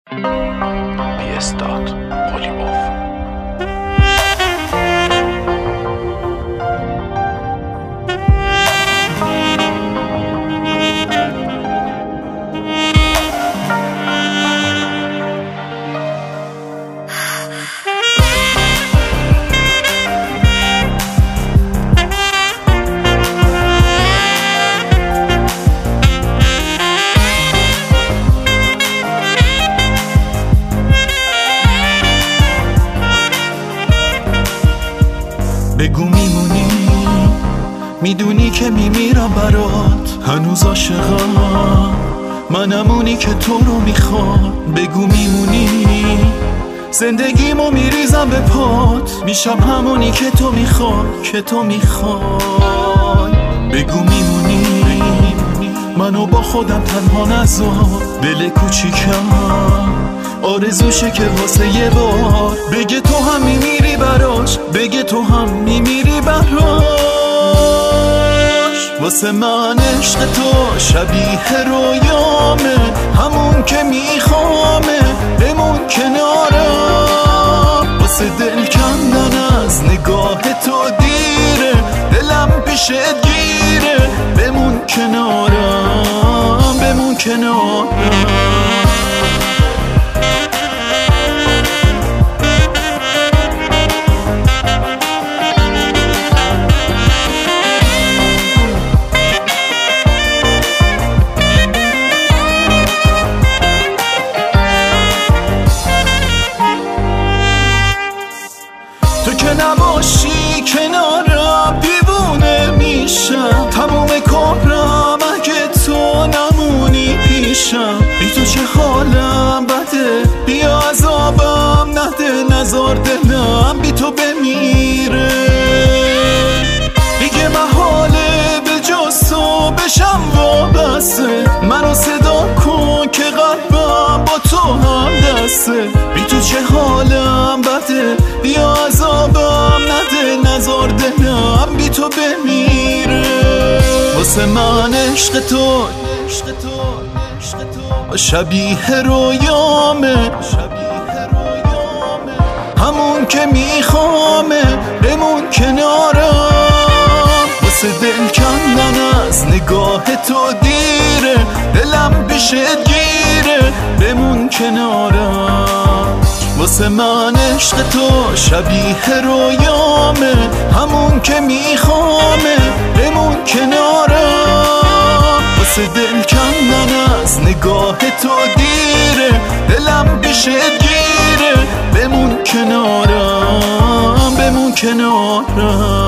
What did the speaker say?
بی‌استاد قلیباف. بگو میمونی، میدونی که میمیرم برات، هنوز عاشقم منمونی که تو رو میخواد. بگو میمونی، زندگیمو میریزم به پات، میشم همونی که تو میخوای. بگو میمونی، منو با خودم تنها نذار، دل کوچیکم آرزوشه که واسه یه بار بگه تو هم میمیری براش، بگه تو هم میمیری براش. واسه من عشق تو شبیه رویامه، همون که میخوامه بمون کنارم. واسه دل کندن از نگاه تو دیره، دلم پیشت گیره، بمون کنارم، بمون کنارم. تو که نباشی کنارم دیوونه میشم، تموم کارم اگه تو نمونی پیشم. بی تو چه حالم بده، بیا عذابم نده، نزار دلم بی تو بمیره. دیگه محاله به جز تو بشم وابسته، منو صدا کن که قلبم با تو هم دسته. بی تو چه حالم بده، بیا عذابم نده، نزار دلم بی تو بمیره. واسه من عشق تو شبیه رویامه، همون که میخوامه بمون کنارم. واسه دل کندن از نگاه تو دیره، دلم پیشت گیره، بمون کنارم. واسه من عشق تو شبیه رویامه، همون که میخوامه بمون کنارم. واسه دل کندن از نگاه تو دیره، دلم پیشت گیره، بمون کنارم، بمون کنارم.